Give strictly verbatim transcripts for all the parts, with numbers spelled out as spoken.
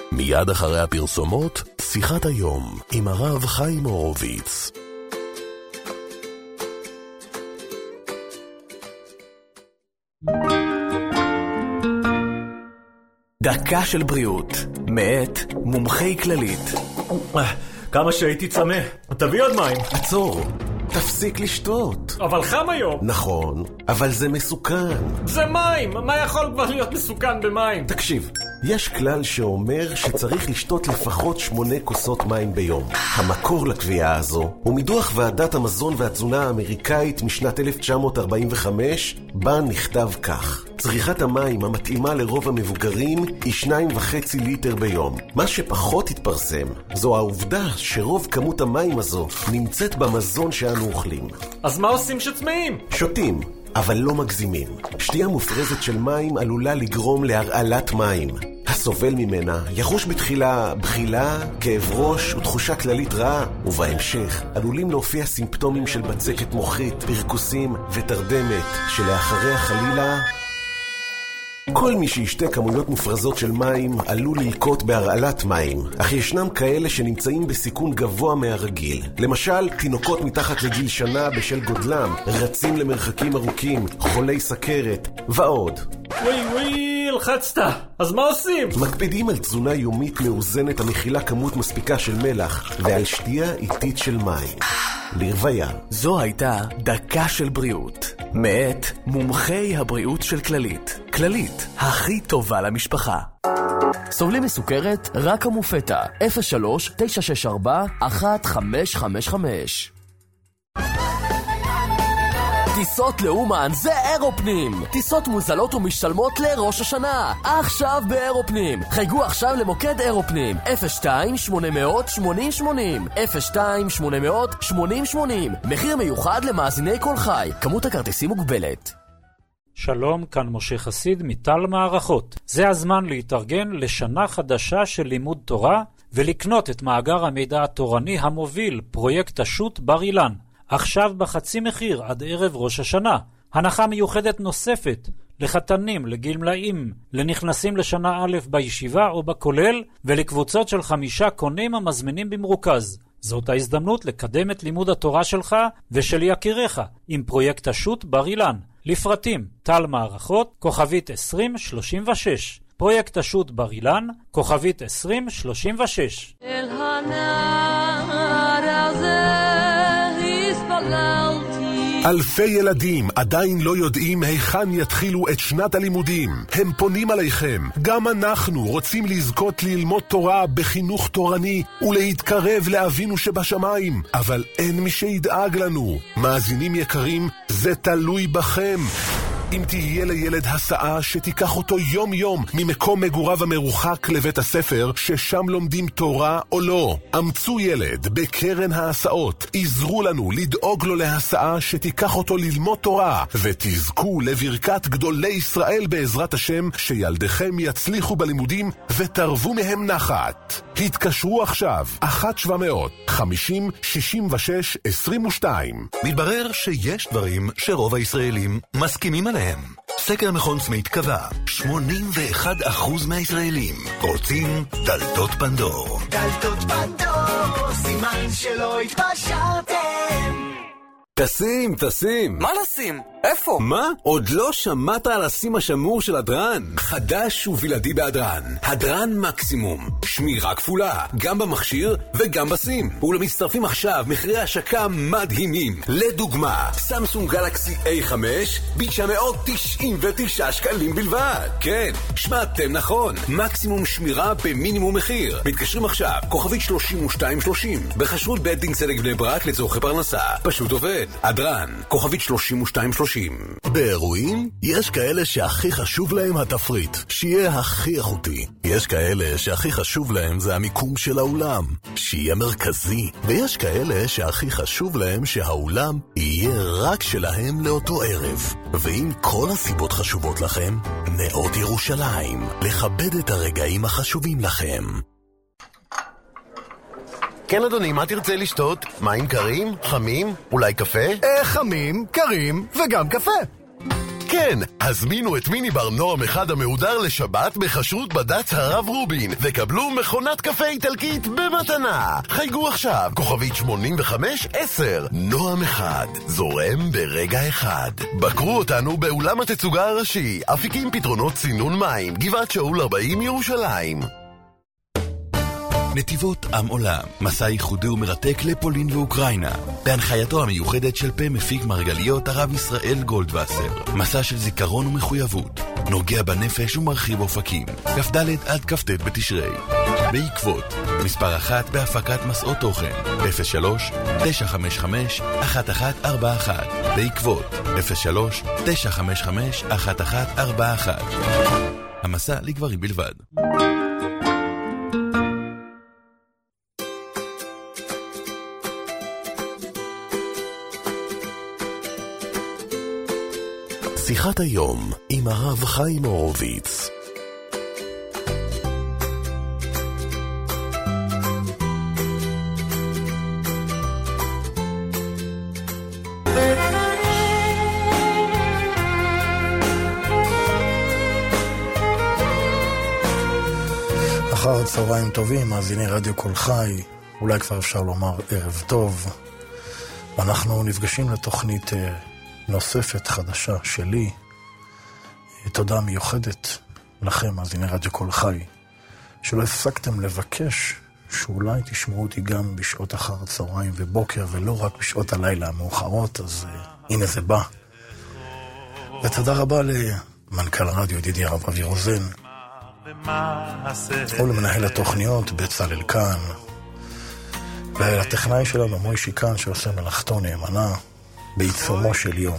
מיד אחרי הפרסומות, שיחת היום עם הרב חיים הורוביץ. דקה של בריאות, מאת מומחי כללית. כמה שהייתי צמא, תביא עוד מים. עצור, תפסיק לשתות. אבל חם היום. נכון, אבל זה מסוכן. זה מים, מה יכול כבר להיות מסוכן במים? תקשיב, יש כלל שאומר שצריך לשתות לפחות שמונה כוסות מים ביום. המקור לקביעה הזו הוא מדוח ועדת המזון והתזונה האמריקאית משנת אלף תשע מאות ארבעים וחמש, בה נכתב כך: צריכת המים המתאימה לרוב המבוגרים היא שניים וחצי ליטר ביום. מה שפחות התפרסם זו העובדה שרוב כמות המים הזו נמצאת במזון שאנו אוכלים. אז מה עושים שצמאים? שותים, אבל לא מגזימים. שתייה מופרזת של מים עלולה לגרום להרעלת מים. הסובל ממנה יחוש בתחילה בחילה, כאב ראש ותחושה כללית רעה, ובהמשך עלולים להופיע סימפטומים של בצקת מוחית, פרקוסים ותרדמת, שלאחריה חלילה כל מי שישתה כמויות מופרזות של מים עלול ללקות בהרעלת מים, אך ישנם כאלה שנמצאים בסיכון גבוה מהרגיל. למשל, תינוקות מתחת לגיל שנה בשל גודלם, רצים למרחקים ארוכים, חולי סכרת ועוד. וואי וואי, לחצת. אז מה עושים? מקפידים על תזונה יומית מאוזנת המכילה כמות מספיקה של מלח ועל שתייה איטית של מים. לרוויה. זו הייתה דקה של בריאות, מאת מומחי הבריאות של כללית. כללית, הכי טובה למשפחה. סובלים מסוכרת? רק המופטה. אפס שלוש תשע שש ארבע אחת חמש חמש חמש. טיסות לאומן זה אירופנים. טיסות מוזלות ומשתלמות לראש השנה. עכשיו באירופנים. חייגו עכשיו למוקד אירופנים. אפס שתיים שמונה אפס אפס שמונים שמונים. אפס שתיים שמונה אפס אפס שמונים שמונים. מחיר מיוחד למאזיני כל חי. כמות הכרטיסים מוגבלת. שלום, כאן משה חסיד מטל מערכות. זה הזמן להתארגן לשנה חדשה של לימוד תורה ולקנות את מאגר המידע התורני המוביל, פרויקט השו"ת בר אילן. עכשיו בחצי מחיר עד ערב ראש השנה. הנחה מיוחדת נוספת לחתנים, לגמלאים, לנכנסים לשנה א' בישיבה או בכולל, ולקבוצות של חמישה קונים המזמינים במרוכז. זאת ההזדמנות לקדם את לימוד התורה שלך ושל יקיריך עם פרויקט השו"ת בר אילן. לפרטים, טל מערכות, כוכבית עשרים שלושים ושש. פרויקט השו"ת בר אילן, כוכבית עשרים שלושים ושש. אל הנער הזה אלפי ילדים עדיין לא יודעים היכן יתחילו את שנת הלימודים. הם פונים עליכם. גם אנחנו רוצים לזכות ללמוד תורה בחינוך תורני ולהתקרב לאבינו שבשמיים, אבל אין מי שידאג לנו. מאזינים יקרים, זה תלוי בכם. אם תהיה לילד הסעה שתיקח אותו יום יום ממקום מגוריו המרוחק לבית הספר ששם לומדים תורה או לא, אמצו ילד בקרן ההסעות, עזרו לנו לדאוג לו להסעה שתיקח אותו ללמוד תורה, ותזכו לברכת גדולי ישראל בעזרת השם, שילדיכם יצליחו בלימודים ותרבו מהם נחת. התקשרו עכשיו אחת שבע מאות חמישים שישים ושש עשרים ושתיים. מתברר שיש דברים שרוב הישראלים מסכימים עליהם. סקר מכון סמית קבע, שמונים ואחד אחוז מהישראלים רוצים דלתות פנדור. דלתות פנדור, סימן שלא התפשרתם. תשים, תשים. מה לשים? איפה? מה? עוד לא שמעת על הסים השמור של הדרן? חדש ובלעדי בהדרן. הדרן מקסימום. שמירה כפולה, גם במכשיר וגם בסים. ולמצטרפים עכשיו מחירי השקה מדהימים. לדוגמה, סמסונג גלקסי איי חמש ב-תשע מאות תשעים ותשעה שקלים בלבד. כן, שמעתם נכון. מקסימום שמירה במינימום מחיר. מתקשרים עכשיו, כוכבית שלושים ושתיים שלושים. בחשרות בית דין צדק בני ברק לצורכי פרנסה. פשוט עובד. הדרן, כוכבית שלושים ושתיים שלושים. באירועים יש כאלה שהכי חשוב להם התפריט, שיהיה הכי איכותי. יש כאלה שהכי חשוב להם זה המיקום של האולם, שיהיה מרכזי. ויש כאלה שהכי חשוב להם שהאולם יהיה רק שלהם לאותו ערב. ואם כל הסיבות חשובות לכם, נאות ירושלים, לכבד את הרגעים החשובים לכם. כן אדוני, מה תרצה לשתות? מים קרים? חמים? אולי קפה? אה, חמים, קרים וגם קפה. כן, הזמינו את מיני בר נועם אחד המהודר לשבת בחשרות בד"ץ הרב רובין וקבלו מכונת קפה איטלקית במתנה. חייגו עכשיו, כוכבית שמונים וחמש עשר. נועם אחד, זורם ברגע אחד. בקרו אותנו באולם התצוגה הראשי, אפיקים פתרונות צינון מים, גבעת שאול ארבעים ירושלים. נתיבות עם עולם, מסע ייחודי ומרתק לפולין ואוקראינה. בהנחייתו המיוחדת של פה מפיק מרגליות הרב ישראל גולדווסר. מסע של זיכרון ומחויבות, נוגע בנפש ומרחיב אופקים. כ"ד עד כ"ט בתשרי. בעקבות, מספר אחת בהפקת מסעות תוכן, אפס שלוש תשע חמש חמש אחת אחת ארבע אחת. בעקבות, אפס שלוש תשע חמש חמש אחת אחת ארבע אחת. המסע לגברים בלבד. שיחת היום עם הרב חיים הורוביץ. אחר צהריים טובים, מאזיני רדיו כל חי, אולי כבר אפשר לומר ערב טוב. אנחנו נפגשים לתוכנית נוספת חדשה שלי. תודה מיוחדת לכם, מאזיני רדיו כל חי, שלא הפסקתם לבקש שאולי תשמעו אותי גם בשעות אחר הצהריים ובוקר, ולא רק בשעות הלילה המאוחרות, אז uh, הנה זה בא. ותודה רבה למנכ"ל הרדיו ידידי הרב אבי רוזן, ולמנהל התוכניות בצלאל כאן, ולטכנאי שלנו מוישי כאן שעושה מלאכתו נאמנה בעיצומו של יום.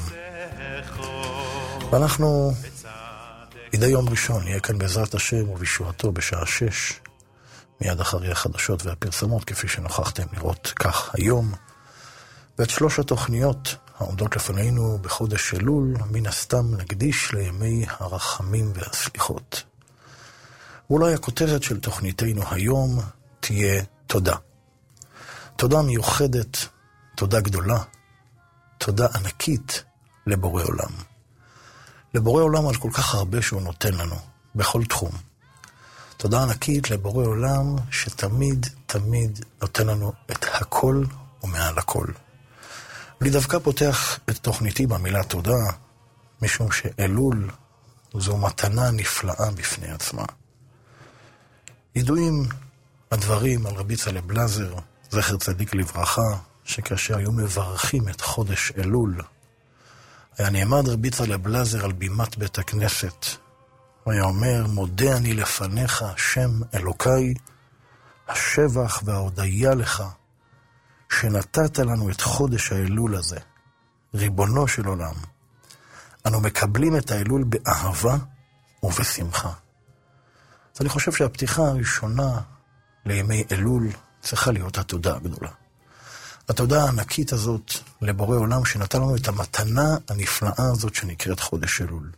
ואנחנו מדי יום ראשון נהיה כאן בעזרת השם ובישועתו בשעה שש, מיד אחרי החדשות והפרסמות, כפי שנוכחתם לראות כך היום. ואת שלוש התוכניות העומדות לפנינו בחודש אלול מן הסתם נקדיש לימי הרחמים והסליחות. ואולי הכותרת של תוכניתנו היום תהיה תודה. תודה מיוחדת, תודה גדולה, תודה ענקית לבורא עולם. לבורא עולם על כל כך הרבה שהוא נותן לנו, בכל תחום. תודה ענקית לבורא עולם שתמיד תמיד נותן לנו את הכל ומעל הכל. אני דווקא פותח את תוכניתי במילה תודה, משום שאלול זו מתנה נפלאה בפני עצמה. ידועים הדברים על רבי צלאל בלזר, זכר צדיק לברכה, שכאשר היו מברכים את חודש אלול, היה נעמד רבי צלאל בלזר על בימת בית הכנסת, והיה אומר, מודה אני לפניך, שם אלוקיי, השבח וההודיה לך, שנתת לנו את חודש האלול הזה, ריבונו של עולם. אנו מקבלים את האלול באהבה ובשמחה. אז אני חושב שהפתיחה הראשונה לימי אלול צריכה להיות התודה הגדולה. התודה הענקית הזאת לבורא עולם שנתן לנו את המתנה הנפלאה הזאת שנקראת חודש אלול.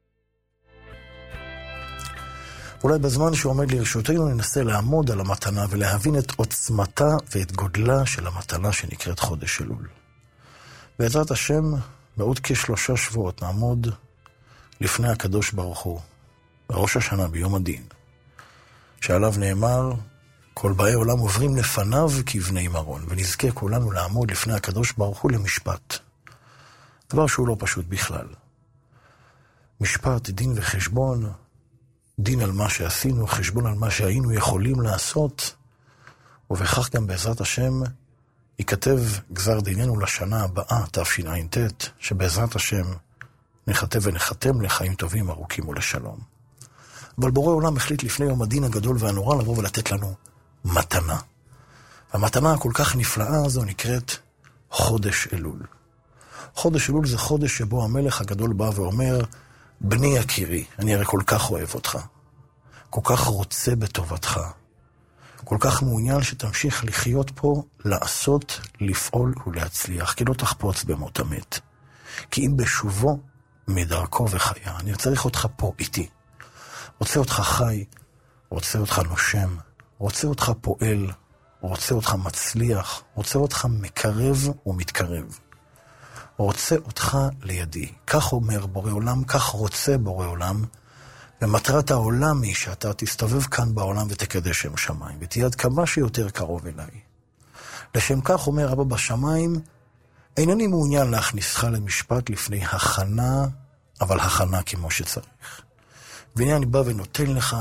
אולי בזמן שעומד לרשותנו ננסה לעמוד על המתנה ולהבין את עוצמתה ואת גודלה של המתנה שנקראת חודש אלול. בעזרת השם, בעוד כשלושה שבועות נעמוד לפני הקדוש ברוך הוא, בראש השנה ביום הדין, שעליו נאמר, כל באי עולם עוברים לפניו כבני מרון, ונזכה כולנו לעמוד לפני הקדוש ברוך הוא למשפט. דבר שהוא לא פשוט בכלל. משפט, דין וחשבון, דין על מה שעשינו, חשבון על מה שהיינו יכולים לעשות, ובכך גם בעזרת השם ייכתב גזר דיננו לשנה הבאה, תשע"ט, שבעזרת השם נחתם ונחתם לחיים טובים, ארוכים ולשלום. אבל בורא עולם החליט לפני יום הדין הגדול והנורא לבוא ולתת לנו מתנה. המתנה הכל כך נפלאה הזו נקראת חודש אלול. חודש אלול זה חודש שבו המלך הגדול בא ואומר, בני יקירי, אני הרי כל כך אוהב אותך, כל כך רוצה בטובתך, כל כך מעוניין שתמשיך לחיות פה, לעשות, לפעול ולהצליח, כי לא תחפוץ במות המת. כי אם בשובו מדרכו וחיה, אני צריך אותך פה איתי. רוצה אותך חי, רוצה אותך נושם, רוצה אותך פועל, רוצה אותך מצליח, רוצה אותך מקרב ומתקרב. רוצה אותך לידי. כך אומר בורא עולם, כך רוצה בורא עולם, ומטרת העולם היא שאתה תסתובב כאן בעולם ותקדש שם שמיים, ותהיה עד כמה שיותר קרוב אליי. לשם כך אומר אבא בשמיים, אינני מעוניין להכניסך למשפט לפני הכנה, אבל הכנה כמו שצריך. והנה אני בא ונותן לך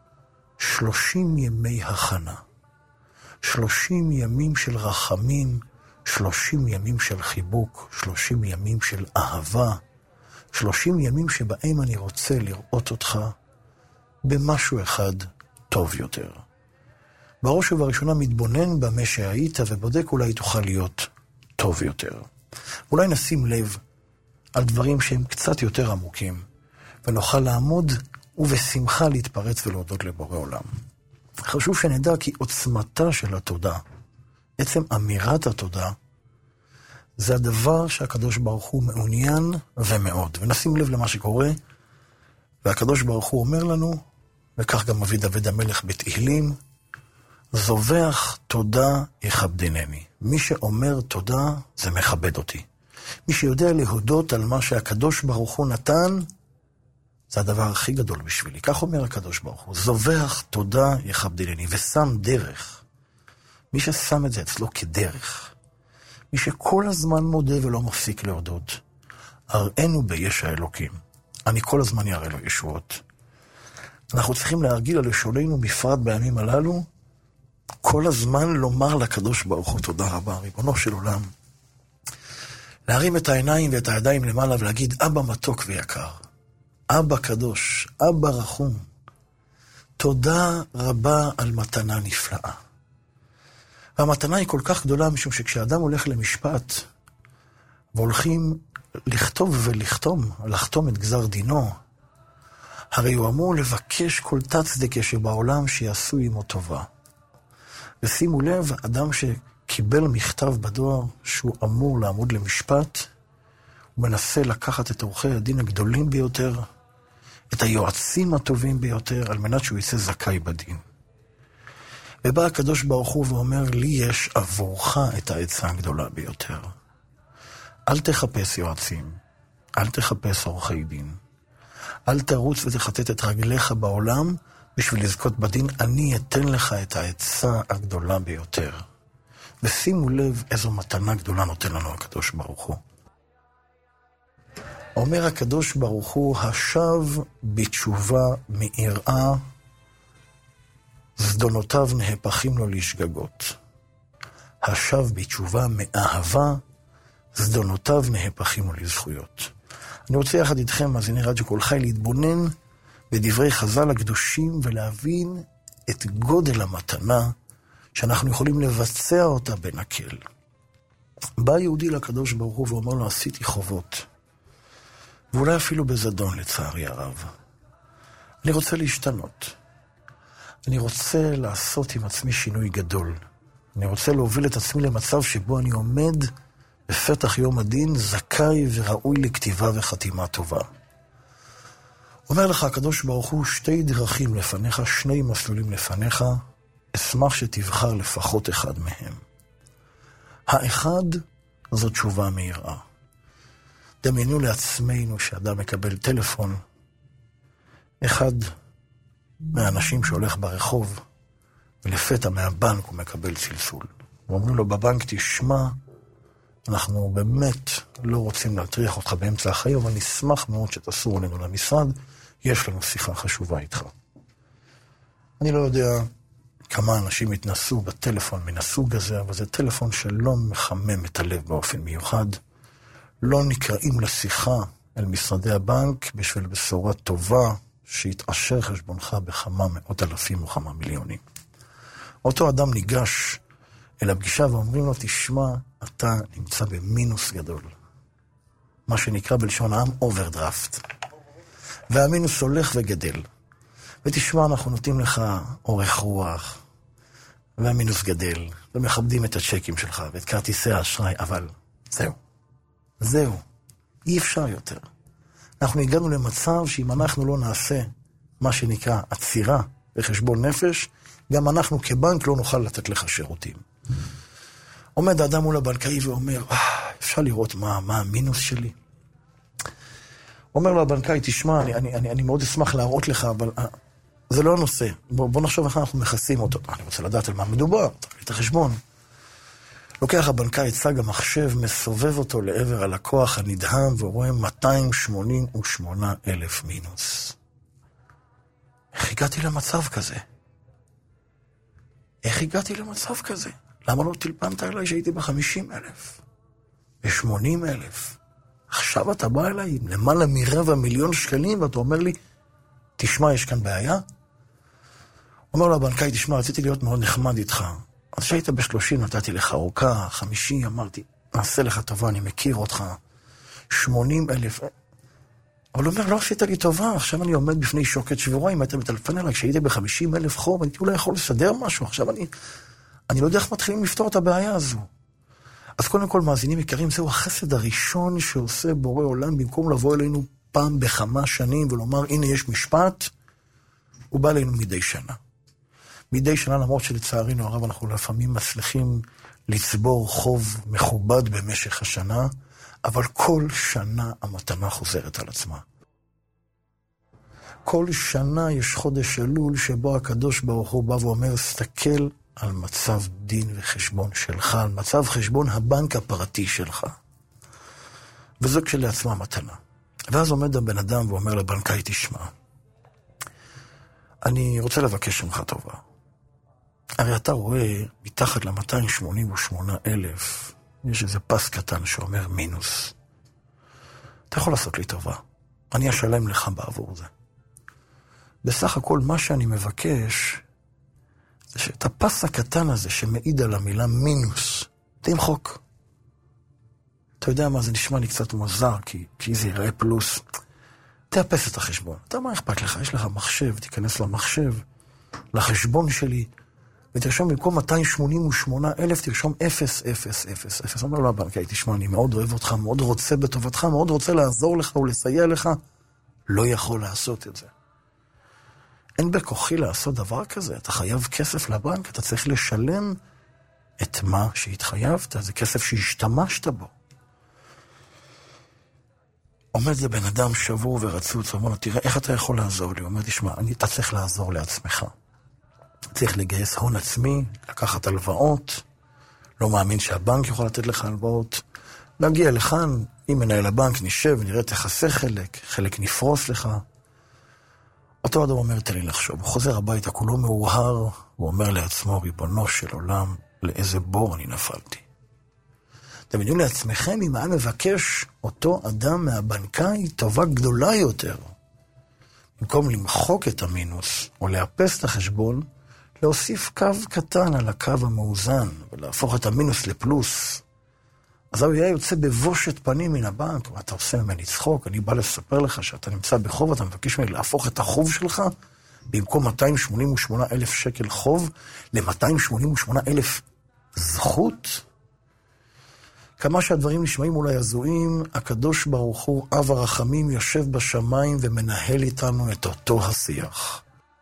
שלושים ימי הכנה. שלושים ימים של רחמים, שלושים ימים של חיבוק, שלושים ימים של אהבה, שלושים ימים שבהם אני רוצה לראות אותך במשהו אחד טוב יותר. בראש ובראשונה מתבונן במה שהיית ובודק אולי תוכל להיות טוב יותר. אולי נשים לב על דברים שהם קצת יותר עמוקים, ונוכל לעמוד ובשמחה להתפרץ ולהודות לבורא עולם. חשוב שנדע כי עוצמתה של התודה, עצם אמירת התודה, זה הדבר שהקדוש ברוך הוא מעוניין ומאוד. ונשים לב למה שקורה, והקדוש ברוך הוא אומר לנו, וכך גם מביא דוד המלך בתהילים, זובח תודה יכבדנני. מי שאומר תודה זה מכבד אותי. מי שיודע להודות על מה שהקדוש ברוך הוא נתן, זה הדבר הכי גדול בשבילי. כך אומר הקדוש ברוך הוא, זובח תודה יכבדנני, ושם דרך. מי ששם את זה אצלו כדרך, מי שכל הזמן מודה ולא מפסיק להודות, הראינו ביש האלוקים. אני כל הזמן יראה לו ישועות. אנחנו צריכים להרגיל על לשוננו בפרט בימים הללו, כל הזמן לומר לקדוש ברוך הוא תודה רבה, ריבונו של עולם. להרים את העיניים ואת הידיים למעלה ולהגיד, אבא מתוק ויקר, אבא קדוש, אבא רחום, תודה רבה על מתנה נפלאה. והמתנה היא כל כך גדולה משום שכשאדם הולך למשפט והולכים לכתוב ולכתום, לחתום את גזר דינו, הרי הוא אמור לבקש כל תצדקה שבעולם שיעשו עמו טובה. ושימו לב, אדם שקיבל מכתב בדואר שהוא אמור לעמוד למשפט, הוא מנסה לקחת את עורכי הדין הגדולים ביותר, את היועצים הטובים ביותר, על מנת שהוא יצא זכאי בדין. ובא הקדוש ברוך הוא ואומר, לי יש עבורך את העצה הגדולה ביותר. אל תחפש יועצים, אל תחפש עורכי דין, אל תרוץ ותחטט את רגליך בעולם בשביל לזכות בדין, אני אתן לך את העצה הגדולה ביותר. ושימו לב איזו מתנה גדולה נותן לנו הקדוש ברוך הוא. אומר הקדוש ברוך הוא, השב בתשובה מיראה, זדונותיו נהפכים לו לשגגות. השב בתשובה מאהבה, זדונותיו נהפכים לו לזכויות. אני רוצה יחד איתכם, מאזיני רדיו כל חי, להתבונן בדברי חז"ל הקדושים ולהבין את גודל המתנה שאנחנו יכולים לבצע אותה בנקל. בא יהודי לקדוש ברוך הוא ואומר לו, עשיתי חובות, ואולי אפילו בזדון לצערי הרב. אני רוצה להשתנות. אני רוצה לעשות עם עצמי שינוי גדול. אני רוצה להוביל את עצמי למצב שבו אני עומד בפתח יום הדין, זכאי וראוי לכתיבה וחתימה טובה. אומר לך הקדוש ברוך הוא, שתי דרכים לפניך, שני מסלולים לפניך, אשמח שתבחר לפחות אחד מהם. האחד זו תשובה מהירה. דמיינו לעצמנו שאדם מקבל טלפון, אחד מהאנשים שהולך ברחוב, ולפתע מהבנק הוא מקבל צלצול. ואומרים לו בבנק, תשמע, אנחנו באמת לא רוצים להטריח אותך באמצע החיים, אבל נשמח מאוד שתסור עלינו למשרד, יש לנו שיחה חשובה איתך. אני לא יודע כמה אנשים התנסו בטלפון מן הסוג הזה, אבל זה טלפון שלא מחמם את הלב באופן מיוחד. לא נקראים לשיחה אל משרדי הבנק בשביל בשורה טובה שיתעשר חשבונך בכמה מאות אלפים או כמה מיליונים. אותו אדם ניגש אל הפגישה ואומרים לו, תשמע, אתה נמצא במינוס גדול. מה שנקרא בלשון העם אוברדרפט. והמינוס הולך וגדל. ותשמע, אנחנו נותנים לך אורך רוח, והמינוס גדל, ומכבדים את הצ'קים שלך ואת כרטיסי האשראי, אבל זהו. זהו. אי אפשר יותר. אנחנו הגענו למצב שאם אנחנו לא נעשה מה שנקרא עצירה בחשבון נפש, גם אנחנו כבנק לא נוכל לתת לך שירותים. עומד האדם מול הבנקאי ואומר, אפשר לראות מה, מה המינוס שלי. אומר לו הבנקאי, תשמע, אני, אני, אני, אני מאוד אשמח להראות לך, אבל uh, זה לא הנושא. בוא, בוא נחשוב איך אנחנו מכסים אותו. אני רוצה לדעת על מה מדובר, תראי את החשבון. לוקח הבנקאי את צג המחשב, מסובב אותו לעבר הלקוח הנדהם, ורואה מאתיים שמונים ושמונה אלף מינוס. איך הגעתי למצב כזה? איך הגעתי למצב כזה? למה לא תלפנת אליי שהייתי ב-חמישים אלף? ב-שמונים אלף? עכשיו אתה בא אליי עם למעלה מרבע מיליון שקלים, ואתה אומר לי, תשמע, יש כאן בעיה? אומר לו הבנקאי, תשמע, רציתי להיות מאוד נחמד איתך. אז שהיית ב-שלושים, נתתי לך אורכה, חמישים, אמרתי, נעשה לך טובה, אני מכיר אותך. שמונים אלף. אבל הוא אומר, לא עשית לי טובה, עכשיו אני עומד בפני שוקת שבורה, אם היית מטלפן אליי, כשהייתי ב-חמישים אלף חוב, אני אולי יכול לסדר משהו, עכשיו אני, אני לא יודע איך מתחילים לפתור את הבעיה הזו. אז קודם כל, מאזינים יקרים, זהו החסד הראשון שעושה בורא עולם, במקום לבוא אלינו פעם בכמה שנים ולומר, הנה יש משפט, הוא בא אלינו מדי שנה. מדי שנה, למרות שלצערינו הרב, אנחנו לפעמים מצליחים לצבור חוב מכובד במשך השנה, אבל כל שנה המתנה חוזרת על עצמה. כל שנה יש חודש אלול שבו הקדוש ברוך הוא בא ואומר, סתכל על מצב דין וחשבון שלך, על מצב חשבון הבנק הפרטי שלך. וזו כשלעצמה מתנה. ואז עומד הבן אדם ואומר לבנקאי, תשמע, אני רוצה לבקש ממך טובה. הרי אתה רואה, מתחת ל-מאתיים שמונים ושמונה אלף, יש איזה פס קטן שאומר מינוס. אתה יכול לעשות לי טובה. אני אשלם לך בעבור זה. בסך הכל מה שאני מבקש, זה שאת הפס הקטן הזה שמעיד על המילה מינוס, תמחוק. אתה יודע מה, זה נשמע לי קצת מוזר, כי, כי זה יראה פלוס. תאפס את החשבון. אתה מה אכפת לך? יש לך מחשב, תיכנס למחשב, לחשבון שלי, ותרשום במקום מאתיים שמונים ושמונה אלף, תרשום אפס אפס אפס אפס. אומר לו הבנקאי, תשמע, אני מאוד אוהב אותך, מאוד רוצה בטובתך, מאוד רוצה לעזור לך ולסייע לך, לא יכול לעשות את זה. אין בכוחי לעשות דבר כזה, אתה חייב כסף לבנק, אתה צריך לשלם את מה שהתחייבת, זה כסף שהשתמשת בו. עומד זה בן אדם שבור ורצוץ, אומר לו, תראה, איך אתה יכול לעזור לי? הוא אומר, תשמע, אני, אתה צריך לעזור לעצמך. צריך לגייס הון עצמי, לקחת הלוואות, לא מאמין שהבנק יכול לתת לך הלוואות, להגיע לכאן, אם מנהל הבנק נשב, נראה תחסה חלק, חלק נפרוס לך. אותו אדם אומר, תן לי לחשוב, הוא חוזר הביתה, כולו מאוהר, הוא אומר לעצמו, ריבונו של עולם, לאיזה בור אני נפלתי. אתם יודעים לעצמכם, אם היה מבקש אותו אדם מהבנקאי טובה גדולה יותר, במקום למחוק את המינוס, או לאפס את החשבון, להוסיף קו קטן על הקו המאוזן, ולהפוך את המינוס לפלוס. אז הוא היה יוצא בבושת פנים מן הבנק, ואתה עושה ממני צחוק, אני בא לספר לך שאתה נמצא בחוב, אתה מבקש ממני להפוך את החוב שלך, במקום מאתיים שמונים ושמונה אלף שקל חוב, ל-מאתיים שמונים ושמונה אלף זכות. כמה שהדברים נשמעים אולי הזויים, הקדוש ברוך הוא, אב הרחמים, יושב בשמיים ומנהל איתנו את אותו השיח.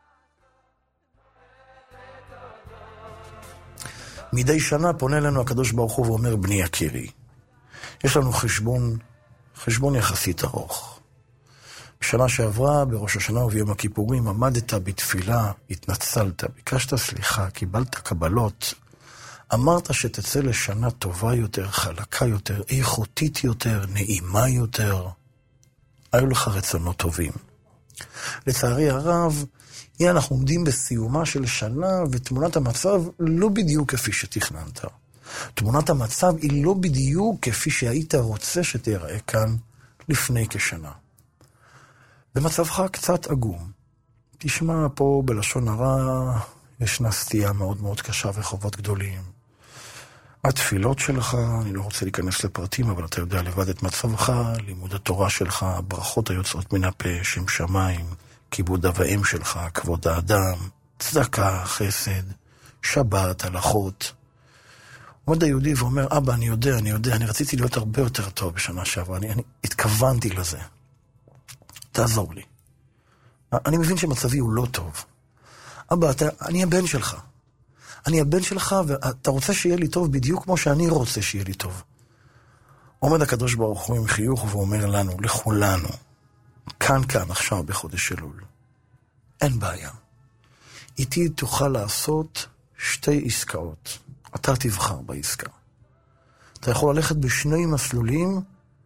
מדי שנה פונה לנו הקדוש ברוך הוא ואומר, בני יקירי, יש לנו חשבון, חשבון יחסית ארוך. בשנה שעברה, בראש השנה וביום הכיפורים, עמדת בתפילה, התנצלת, ביקשת סליחה, קיבלת קבלות, אמרת שתצא לשנה טובה יותר, חלקה יותר, איכותית יותר, נעימה יותר. היו לך רצונות טובים. לצערי הרב, אם אנחנו עומדים בסיומה של שנה, ותמונת המצב לא בדיוק כפי שתכננת. תמונת המצב היא לא בדיוק כפי שהיית רוצה שתראה כאן לפני כשנה. במצבך קצת עגום. תשמע פה בלשון הרע, ישנה סטייה מאוד מאוד קשה וחובות גדולים. התפילות שלך, אני לא רוצה להיכנס לפרטים, אבל אתה יודע לבד את מצבך, לימוד התורה שלך, ברכות היוצאות מן הפה, שם שמיים, כיבוד אב ואם שלך, כבוד האדם, צדקה, חסד, שבת, הלכות. עומד היהודי ואומר, אבא, אני יודע, אני יודע, אני רציתי להיות הרבה יותר טוב בשנה שעברה, אני, אני התכוונתי לזה. תעזור לי. אני מבין שמצבי הוא לא טוב. אבא, אתה, אני הבן שלך. אני הבן שלך, ואתה רוצה שיהיה לי טוב בדיוק כמו שאני רוצה שיהיה לי טוב. עומד הקדוש ברוך הוא עם חיוך ואומר לנו, לכולנו, כאן כאן עכשיו בחודש אלול, אין בעיה. איתי תוכל לעשות שתי עסקאות. אתה תבחר בעסקה. אתה יכול ללכת בשני מסלולים,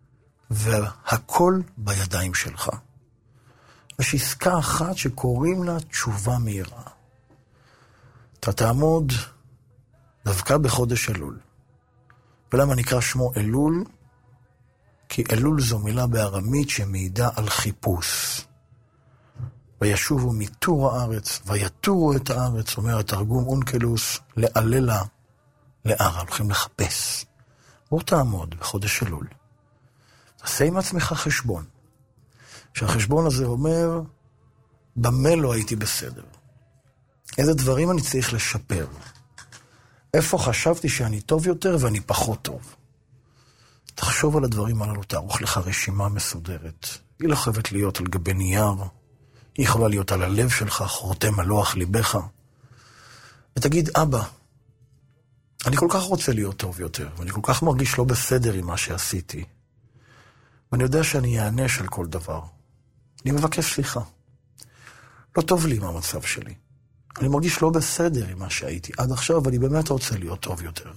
והכל בידיים שלך. יש עסקה אחת שקוראים לה תשובה מהירה. אתה תעמוד דווקא בחודש אלול. ולמה נקרא שמו אלול? כי אלול זו מילה בארמית שמעידה על חיפוש. וישובו מתור הארץ, ויתורו את הארץ, אומר התרגום אונקלוס, לעללה לערה, הולכים לחפש. בוא תעמוד בחודש אלול. תעשה עם עצמך חשבון. שהחשבון הזה אומר, במה לא הייתי בסדר? איזה דברים אני צריך לשפר? איפה חשבתי שאני טוב יותר ואני פחות טוב? תחשוב על הדברים הללו, תערוך לך רשימה מסודרת. היא לא חייבת להיות על גבי נייר, היא יכולה להיות על הלב שלך, חורתם על לוח ליבך. ותגיד, אבא, אני כל כך רוצה להיות טוב יותר, ואני כל כך מרגיש לא בסדר עם מה שעשיתי. ואני יודע שאני אענש על כל דבר. אני מבקש סליחה. לא טוב לי עם המצב שלי. אני מרגיש לא בסדר עם מה שהייתי עד עכשיו, ואני באמת רוצה להיות טוב יותר.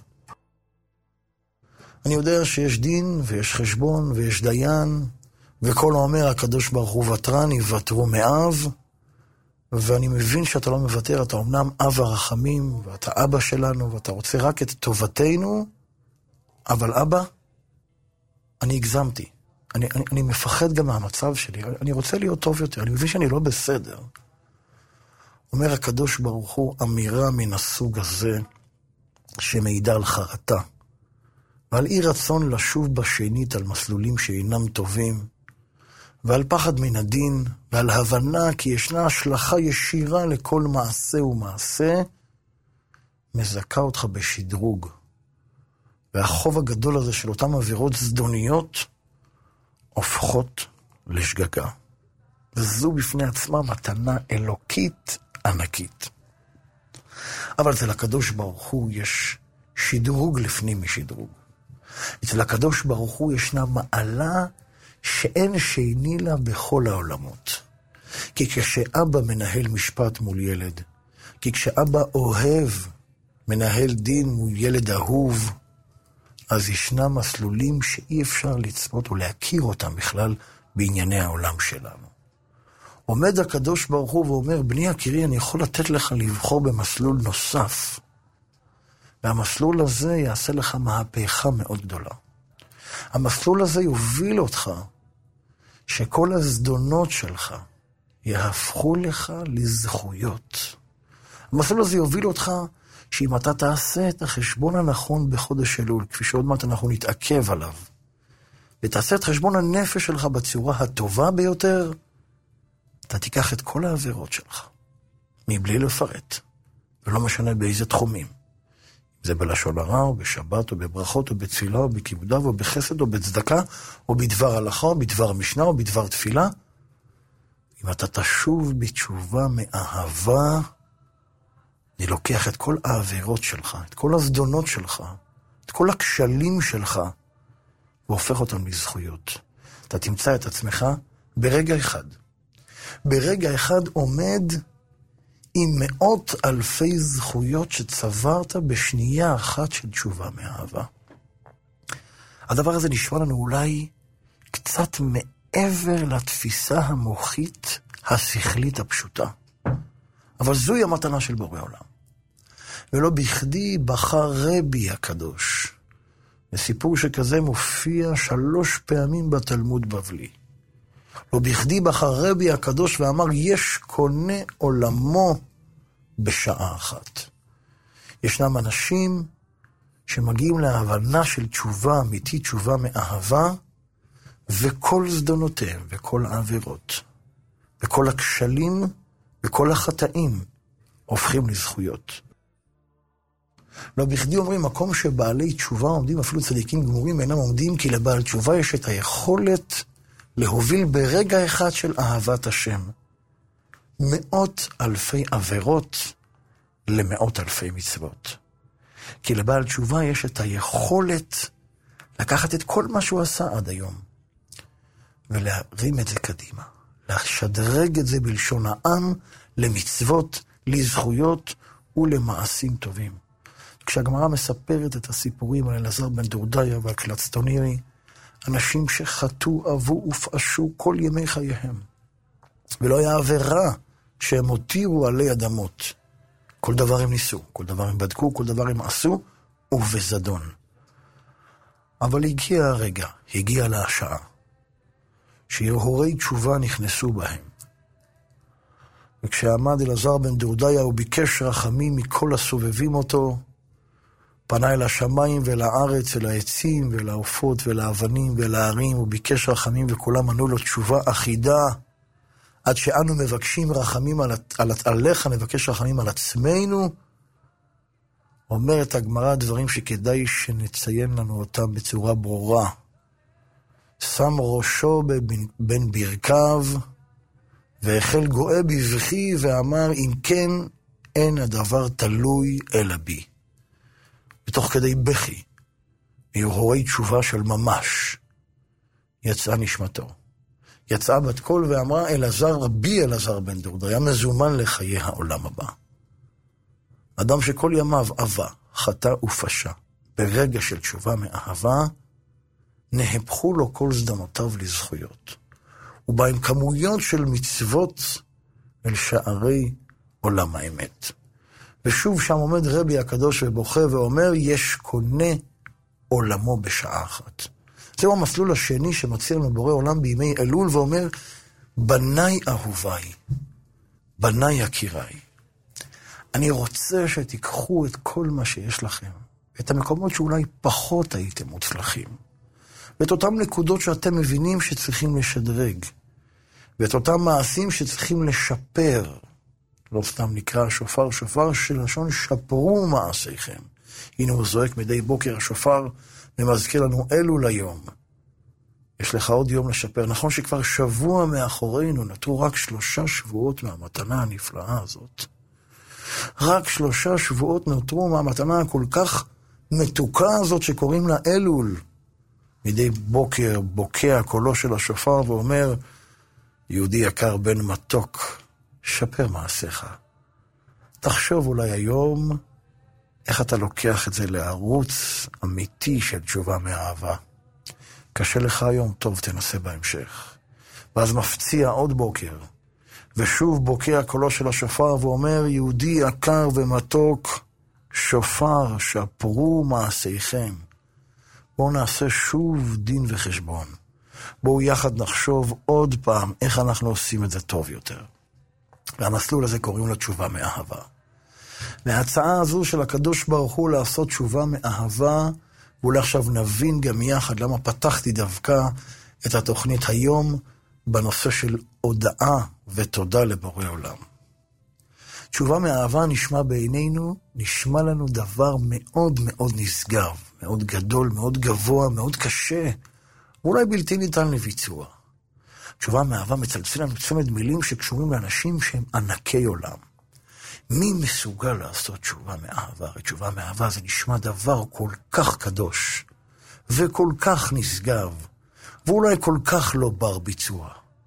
אני יודע שיש דין, ויש חשבון, ויש דיין, וכל האומר הקדוש ברוך הוא ותרן, יוותרו מאב, ואני מבין שאתה לא מוותר, אתה אמנם אב הרחמים, ואתה אבא שלנו, ואתה רוצה רק את טובתנו, אבל אבא, אני הגזמתי. אני, אני, אני מפחד גם מהמצב שלי, אני רוצה להיות טוב יותר, אני מבין שאני לא בסדר. אומר הקדוש ברוך הוא, אמירה מן הסוג הזה, שמעידה על חרטה, ועל אי רצון לשוב בשנית על מסלולים שאינם טובים, ועל פחד מן הדין, ועל הבנה כי ישנה השלכה ישירה לכל מעשה ומעשה, מזכה אותך בשדרוג. והחוב הגדול הזה של אותם עבירות זדוניות, הופכות לשגגה. וזו בפני עצמה מתנה אלוקית ענקית. אבל אצל הקדוש ברוך הוא יש שדרוג לפנים משדרוג. אצל הקדוש ברוך הוא ישנה מעלה שאין שני לה בכל העולמות. כי כשאבא מנהל משפט מול ילד, כי כשאבא אוהב מנהל דין מול ילד אהוב, אז ישנה מסלולים שאי אפשר לצפות ולהכיר אותם בכלל בענייני העולם שלנו. עומד הקדוש ברוך הוא ואומר, בני יקירי, אני יכול לתת לך לבחור במסלול נוסף. והמסלול הזה יעשה לך מהפכה מאוד גדולה. המסלול הזה יוביל אותך שכל הזדונות שלך יהפכו לך לזכויות. המסלול הזה יוביל אותך שאם אתה תעשה את החשבון הנכון בחודש אלול, כפי שעוד מעט אנחנו נתעכב עליו, ותעשה את חשבון הנפש שלך בצורה הטובה ביותר, אתה תיקח את כל העבירות שלך, מבלי לפרט, ולא משנה באיזה תחומים. זה בלשון הרע, או בשבת, או בברכות, או בתפילה, או בכיבודה, או בחסד, או בצדקה, או בדבר הלכה, או בדבר משנה, או בדבר תפילה. אם אתה תשוב בתשובה מאהבה, אני לוקח את כל העבירות שלך, את כל הזדונות שלך, את כל הכשלים שלך, והופך אותם לזכויות. אתה תמצא את עצמך ברגע אחד. ברגע אחד עומד עם מאות אלפי זכויות שצברת בשנייה אחת של תשובה מאהבה. הדבר הזה נשמע לנו אולי קצת מעבר לתפיסה המוחית השכלית הפשוטה. אבל זוהי המתנה של בורא עולם. ולא בכדי בחר רבי הקדוש. וסיפור שכזה מופיע שלוש פעמים בתלמוד בבלי. לא בכדי בחר רבי הקדוש ואמר, יש קונה עולמו בשעה אחת. ישנם אנשים שמגיעים להבנה של תשובה אמיתית, תשובה מאהבה, וכל זדונותיהם וכל העבירות, וכל הכשלים וכל החטאים הופכים לזכויות. לא בכדי אומרים, מקום שבעלי תשובה עומדים, אפילו צדיקים גמורים אינם עומדים, כי לבעל תשובה יש את היכולת להוביל ברגע אחד של אהבת השם מאות אלפי עבירות למאות אלפי מצוות. כי לבעל תשובה יש את היכולת לקחת את כל מה שהוא עשה עד היום, ולהרים את זה קדימה. לשדרג את זה בלשון העם, למצוות, לזכויות ולמעשים טובים. כשהגמרא מספרת את הסיפורים על אלעזר בן דורדיה ועל קלצטונירי, אנשים שחטאו, עבו ופעשו כל ימי חייהם. ולא היה עבירה שהם הותירו עלי אדמות. כל דבר הם ניסו, כל דבר הם בדקו, כל דבר הם עשו, ובזדון. אבל הגיע הרגע, הגיע להשעה, שהורי תשובה נכנסו בהם. וכשעמד אלעזר בן דורדיה הוא ביקש רחמים מכל הסובבים אותו, פנה אל השמיים ואל הארץ, אל העצים ואל העופות ואל האבנים ואל הערים, הוא ביקש רחמים וכולם ענו לו תשובה אחידה, עד שאנו מבקשים רחמים על, על, עליך, נבקש רחמים על עצמנו. אומרת הגמרא דברים שכדאי שנציין לנו אותם בצורה ברורה. שם ראשו בין, בין ברכיו, והחל גואה בבכי ואמר, אם כן, אין הדבר תלוי אלא בי. בתוך כדי בכי, מהורי תשובה של ממש, יצאה נשמתו. יצאה בת קול ואמרה, אלעזר, רבי אלעזר בן דורדיה, מזומן לחיי העולם הבא. אדם שכל ימיו עבה, חטא ופשע, ברגע של תשובה מאהבה, נהפכו לו כל זדמותיו לזכויות. ובא עם כמויות של מצוות אל שערי עולם האמת. ושוב שם עומד רבי הקדוש ובוכה ואומר, יש קונה עולמו בשעה אחת. זהו המסלול השני שמציע לנו בורא עולם בימי אלול ואומר, בניי אהוביי, בניי יקיריי, אני רוצה שתיקחו את כל מה שיש לכם, את המקומות שאולי פחות הייתם מוצלחים, ואת אותם נקודות שאתם מבינים שצריכים לשדרג, ואת אותם מעשים שצריכים לשפר. לא סתם נקרא שופר, שופר של לשון שפרו מעשיכם. הנה הוא זועק מדי בוקר השופר, ומזכיר לנו אלו ליום. יש לך עוד יום לשפר. נכון שכבר שבוע מאחורינו, נותרו רק שלושה שבועות מהמתנה הנפלאה הזאת. רק שלושה שבועות נותרו מהמתנה הכל כך מתוקה הזאת שקוראים לה אלול. מדי בוקר בוקע קולו של השופר ואומר, יהודי יקר בן מתוק, שפר מעשיך. תחשוב אולי היום איך אתה לוקח את זה לערוץ אמיתי של תשובה מאהבה. קשה לך היום, טוב, תנסה בהמשך. ואז מפציע עוד בוקר, ושוב בוקע קולו של השופר ואומר, יהודי יקר ומתוק, שופר, שפרו מעשיכם. בואו נעשה שוב דין וחשבון. בואו יחד נחשוב עוד פעם איך אנחנו עושים את זה טוב יותר. והמסלול הזה קוראים לו תשובה מאהבה. וההצעה הזו של הקדוש ברוך הוא לעשות תשובה מאהבה, ואולי עכשיו נבין גם יחד למה פתחתי דווקא את התוכנית היום בנושא של הודאה ותודה לבורא עולם. תשובה מאהבה נשמע בעינינו, נשמע לנו דבר מאוד מאוד נשגב, מאוד גדול, מאוד גבוה, מאוד קשה, ואולי בלתי ניתן לביצוע. תשובה מאהבה מצלצל לנו צמד מילים שקשורים לאנשים שהם ענקי עולם. מי מסוגל לעשות תשובה מאהבה? הרי תשובה מאהבה זה נשמע דבר כל כך קדוש, וכל כך נשגב, ואולי כל כך לא בר ביצוע.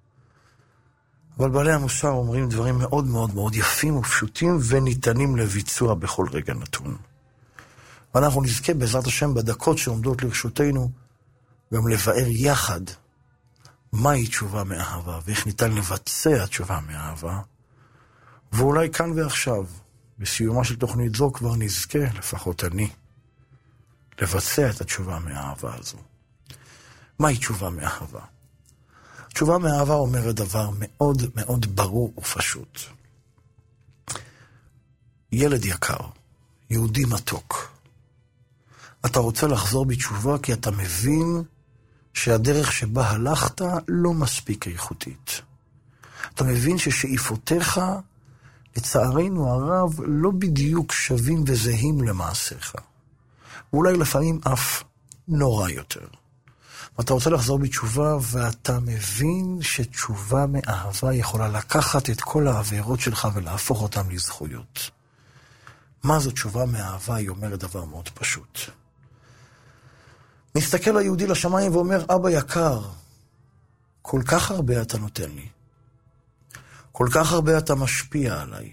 אבל בעלי המוסר אומרים דברים מאוד מאוד מאוד יפים ופשוטים, וניתנים לביצוע בכל רגע נתון. ואנחנו נזכה בעזרת השם בדקות שעומדות לרשותנו, גם לבאר יחד מהי תשובה מאהבה, ואיך ניתן לבצע תשובה מאהבה, ואולי כאן ועכשיו, בסיומה של תוכנית זו, כבר נזכה, לפחות אני, לבצע את התשובה מאהבה הזו. מהי תשובה מאהבה? תשובה מאהבה אומרת דבר מאוד מאוד ברור ופשוט. ילד יקר, יהודי מתוק, אתה רוצה לחזור בתשובה כי אתה מבין שהדרך שבה הלכת לא מספיק איכותית. אתה מבין ששאיפותיך, לצערנו הרב, לא בדיוק שווים וזהים למעשיך. ואולי לפעמים אף נורא יותר. ואתה רוצה לחזור בתשובה, ואתה מבין שתשובה מאהבה יכולה לקחת את כל העבירות שלך ולהפוך אותם לזכויות. מה זו תשובה מאהבה? היא אומרת דבר מאוד פשוט. מסתכל היהודי לשמיים ואומר, אבא יקר, כל כך הרבה אתה נותן לי. כל כך הרבה אתה משפיע עליי.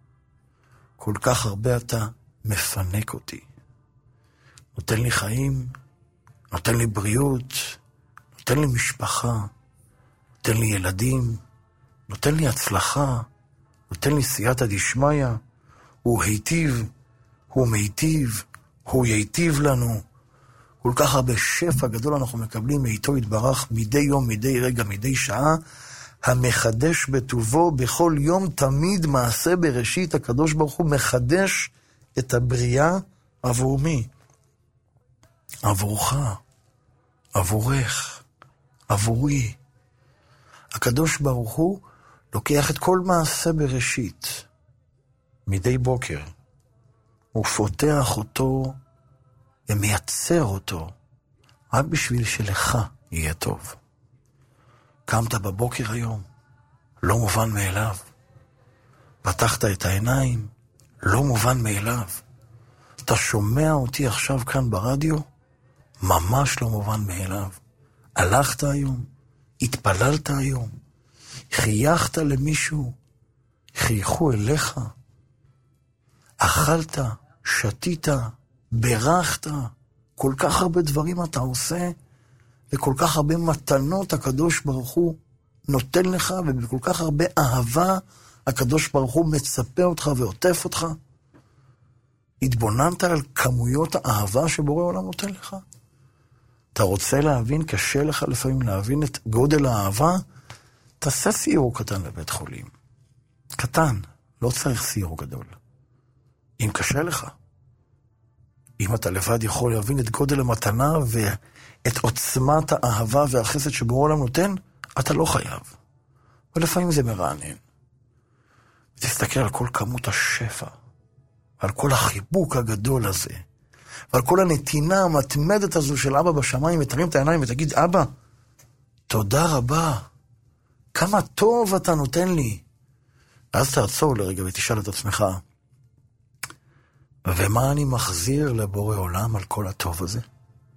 כל כך הרבה אתה מפנק אותי. נותן לי חיים, נותן לי בריאות, נותן לי משפחה, נותן לי ילדים, נותן לי הצלחה, נותן לי סייעתא דשמיא, הוא היטיב, הוא מיטיב, הוא ייטיב לנו. כל כך הרבה שפע גדול אנחנו מקבלים מאיתו יתברך מדי יום, מדי רגע, מדי שעה, המחדש בטובו בכל יום תמיד מעשה בראשית. הקדוש ברוך הוא מחדש את הבריאה עבור מי? עבורך, עבורך, עבורי. הקדוש ברוך הוא לוקח את כל מעשה בראשית מדי בוקר, הוא פותח אותו ומייצר אותו רק בשביל שלך יהיה טוב. קמת בבוקר היום, לא מובן מאליו. פתחת את העיניים, לא מובן מאליו. אתה שומע אותי עכשיו כאן ברדיו, ממש לא מובן מאליו. הלכת היום, התפללת היום, חייכת למישהו, חייכו אליך, אכלת, שתית, ברכת, כל כך הרבה דברים אתה עושה, וכל כך הרבה מתנות הקדוש ברוך הוא נותן לך, ובכל כך הרבה אהבה הקדוש ברוך הוא מצפה אותך ועוטף אותך. התבוננת על כמויות האהבה שבורא עולם נותן לך? אתה רוצה להבין, קשה לך לפעמים להבין את גודל האהבה? תעשה סיור קטן בבית חולים. קטן, לא צריך סיור גדול. אם קשה לך, אם אתה לבד יכול להבין את גודל המתנה ואת עוצמת האהבה והחסד שבורא עולם נותן, אתה לא חייב. ולפעמים זה מרענן. תסתכל על כל כמות השפע, על כל החיבוק הגדול הזה, ועל כל הנתינה המתמדת הזו של אבא בשמיים, ותרים את העיניים ותגיד, אבא, תודה רבה, כמה טוב אתה נותן לי. אז תעצור לרגע ותשאל את עצמך, ומה אני מחזיר לבורא עולם על כל הטוב הזה?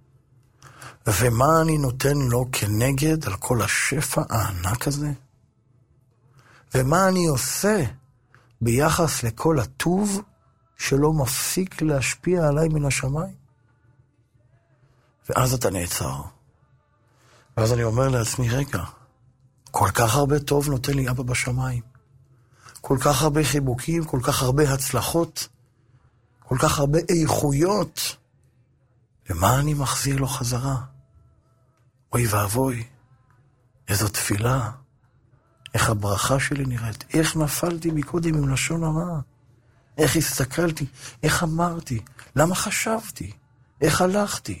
ומה אני נותן לו כנגד על כל השפע הענק הזה? ומה אני עושה ביחס לכל הטוב שלא מפסיק להשפיע עליי מן השמיים? ואז אתה נעצר. ואז אני אומר לעצמי, רגע, כל כך הרבה טוב נותן לי אבא בשמיים. כל כך הרבה חיבוקים, כל כך הרבה הצלחות, כל כך הרבה איכויות. ומה אני מחזיר לו חזרה? אוי ואבוי, איזו תפילה. איך הברכה שלי נראית, איך נפלתי מקודם עם לשון הרע, איך הסתכלתי, איך אמרתי, למה חשבתי, איך הלכתי.